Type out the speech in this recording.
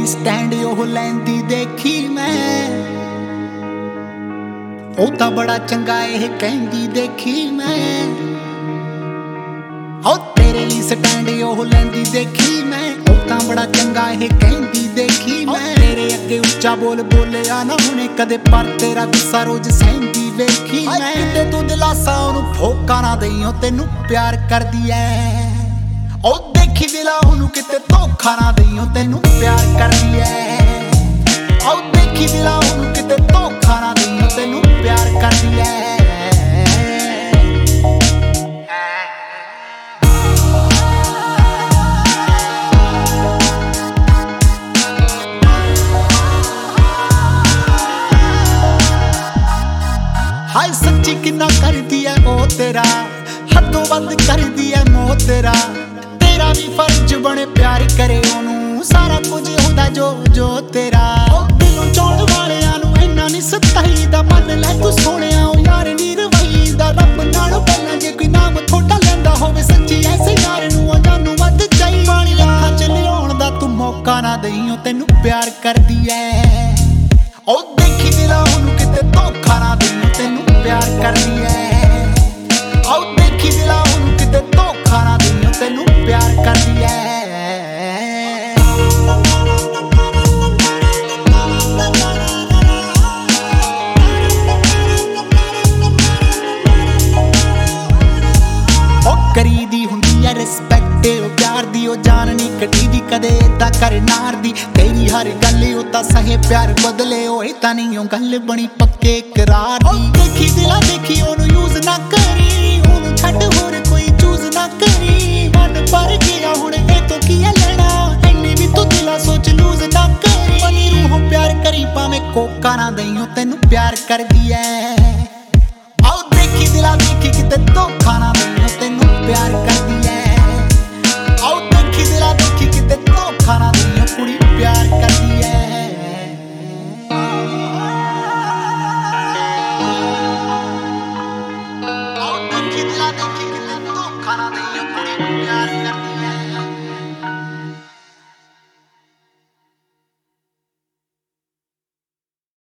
ਲਈ ਸਟੈਂਡ ਉਹ ਲੈਂਦੀ ਦੇਖੀ ਮੈਂ, ਉਹ ਤਾਂ ਬੜਾ ਚੰਗਾ ਇਹ ਕਹਿੰਦੀ ਦੇਖੀ ਮੈਂ। ਹੋ ਤੇਰੇ ਲਈ ਸਟੈਂਡ ਉਹ ਲੈਂਦੀ ਦੇਖੀ ਮੈਂ, ਉਹ ਤਾਂ ਬੜਾ ਚੰਗਾ ਇਹ ਕਹਿੰਦੀ ਦੇਖੀ ਮੈਂ। ਤੇਰੇ ਅੱਗੇ ਉੱਚਾ ਬੋਲ ਬੋਲਿਆ ਨਾ ਹੁਣੇ ਕਦੇ, ਪਰ ਤੇਰਾ ਗੁੱਸਾ ਰੋਜ਼ ਸਹਿੰਦੀ ਵੇਖੀ ਮੈਂ। ਕਿਤੇ ਤੂੰ ਦਿਲਾਸਾ ਉਹਨੂੰ ਫੋਕਾ ਨਾ ਦਈਓ, ਤੈਨੂੰ ਪਿਆਰ ਕਰਦੀ ਐ। ਉਹ ਦੇਖੀ ਦਿਲਾ ਉਹਨੂੰ ਕਿਤੇ ਧੋਖਾ ਨਾ ਦਈਓ, ਤੈਨੂੰ ਪਿਆਰ ਕਰਦੀ ਐ। ਉਹ ਦੇਖੀ ਦਿਲਾ ਉਹਨੂੰ ਕਿਤੇ ਧੋਖਾ ਨਾ ਦਈਓ, ਤੈਨੂੰ ਪਿਆਰ ਕਰਦੀ ਐ। ਹਾਏ ਸੱਚੀ ਕਿੰਨਾ ਕਰਦੀ ਐ ਉਹ ਤੇਰਾ, ਹੱਦੋਂ ਵੱਧ ਕਰਦੀ ਐ ਮੋਹ ਤੇਰਾ। ਤੇਰਾ ਵੀ ਫਰਜ਼ ਬਣੇ ਪਿਆਰ ਕਰੇ ਉਹਨੂੰ, ਸਾਰਾ ਕੁਝ ਹੁੰਦਾ ਜੋ ਜੋ ਤੇਰਾ। ਉਹ ਦਿਲੋਂ ਚਾਹੁਣ ਵਾਲਿਆਂ ਨੂੰ ਇੰਨਾ ਨੀ ਸਤਾਈਦਾ, ਮੰਨ ਲੈ ਤੂੰ ਸੋਹਣਿਆ ਉਹ ਯਾਰ ਨੀ ਰਵਾਈਦਾ। ਰੱਬ ਨਾਲੋਂ ਪਹਿਲਾਂ ਜੇ ਕੋਈ ਨਾਮ ਥੋੜਾ ਲੈਂਦਾ ਹੋਵੇ, ਸੱਚੀ ਐਸੇ ਯਾਰ ਨੂੰ ਉਹ ਜਾਨੂੰ ਵੱਧ ਚਾਹੀ। ਪਾਣੀ ਅੱਖਾਂ ਚ ਲਿਆਉਣ ਦਾ ਤੂੰ ਮੌਕਾ ਨਾ ਦਈਓ, ਤੈਨੂੰ ਪਿਆਰ ਕਰਦੀ ਐ। ਉਹ ਦੇਖੀ ਦਿਲਾ ਉਹਨੂੰ ਕਿਤੇ ਧੋਖਾ ਨਾ ਦਈਓ, ਤੈਨੂੰ ਪਿਆਰ ਕਰਦੀ ਐ। ਉਹ ਦੇਖੀ ਦਿਲਾ ਉਹਨੂੰ ਕਿਤੇ ਧੋਖਾ ਨਾ ਦਈਓ, ਤੈਨੂੰ ਪਿਆਰ ਕਰਦੀ ਐ। ਉਹ ਕਰੀਦੀ ਹੁੰਦੀ ਐ ਰਿਸਪੈਕਟ ਉਹ ਪਿਆਰ ਦੀ, ਉਹ ਜਾਨ ਨੀ ਕੱਢੀ ਦੀ ਕਦੇ ਏਦਾਂ ਕਰ ਨਾਰ ਦੀ। ਤੇਰੀ ਹਰ ਗੱਲ ਉਹ ਤਾਂ ਸਹੇ ਪਿਆਰ ਬਦਲੇ, ਉਹ ਤਾਂ ਨਹੀਂ ਉਹ ਗੱਲ ਬਣੀ ਪੱਕੇ ਇਕਰਾਰ ਦੀ। ਦੇਖੀ ਦਿਲਾ ਦੇਖੀ ਉਹਨੂੰ ਯੂਜ਼ ਨਾ ਕਰੀ, ਉਹਨੂੰ ਛੱਡ ਹੋਰ ਕੋਈ ਚੂਜ਼ ਨਾ ਕਰੀ। ਮਨ ਭਰ ਗਿਆ ਹੁਣ ਇਹ ਤੋਂ ਕੀ ਹੈ ਲੈਣਾ, ਇੰਨੀ ਵੀ ਤੂੰ ਦਿਲਾ ਸੋਚ ਲੂਜ਼ ਨਾ ਕਰੀ। ਬਣੀ ਰੂਹੋਂ ਪਿਆਰ ਕਰੀ ਭਾਵੇਂ ਕੋਕਾ ਨਾ ਦਈਓ, ਤੈਨੂੰ ਪਿਆਰ ਕਰਦੀ ਐ। ਆਓ ਦੇਖੀ ਦਿਲਾ ਦੇਖੀ ਕਿਤੇ ਧੋਖਾ ਨਾ ਦਈਓ, ਤੈਨੂੰ ਪਿਆਰ ਕਰਦੀ ਐ। ਆਓ ਦੇਖੀ ਦਿਲਾ ਦੇਖੀ ਕਿਤੇ ਧੋਖਾ ਨਾ ਦਈਓ, ਕੁੜੀ ਪਿਆਰ ਕਰਦੀ ਐ। ਆਓ ਦੇਖੀ ਦਿਲਾ ਦੇਖੀ